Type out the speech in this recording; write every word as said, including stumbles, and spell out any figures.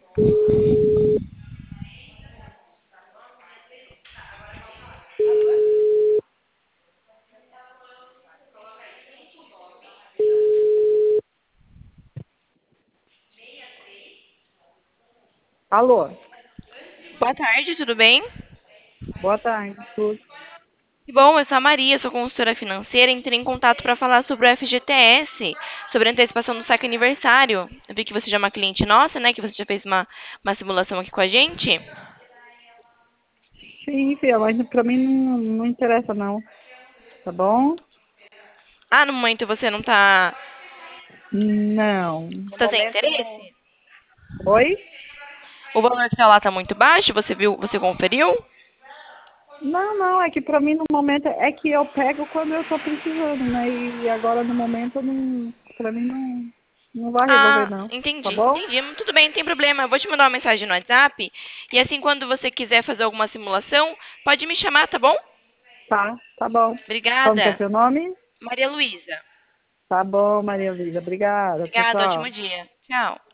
Alô, Boa tarde, tudo bem? boa tarde. Tudo. Que bom, eu sou a Maria, sou consultora financeira. Entrei em contato para falar sobre o F G T S, sobre a antecipação do saque aniversário. Eu vi que você já é uma cliente nossa, né? Que você já fez uma, uma simulação aqui com a gente. Sim, filha, mas pra mim não, não interessa não, tá bom? Ah, no momento você não tá, Não, no tá sem momento não. interesse? Oi? O valor que tá lá tá muito baixo, você viu, você conferiu? Não, não, é que pra mim no momento é que eu pego quando eu tô precisando, né? E agora no momento não, pra mim não, não vai resolver Ah, não, tá entendi, bom? entendi. Tudo bem, não tem problema. Eu vou te mandar uma mensagem no WhatsApp. E assim, quando você quiser fazer alguma simulação, pode me chamar, tá bom? Tá, tá bom. Como que é Obrigada. seu nome? Maria Luísa. Tá bom, Maria Luísa, obrigada, tchau, Obrigada, ótimo tchau. dia. Tchau.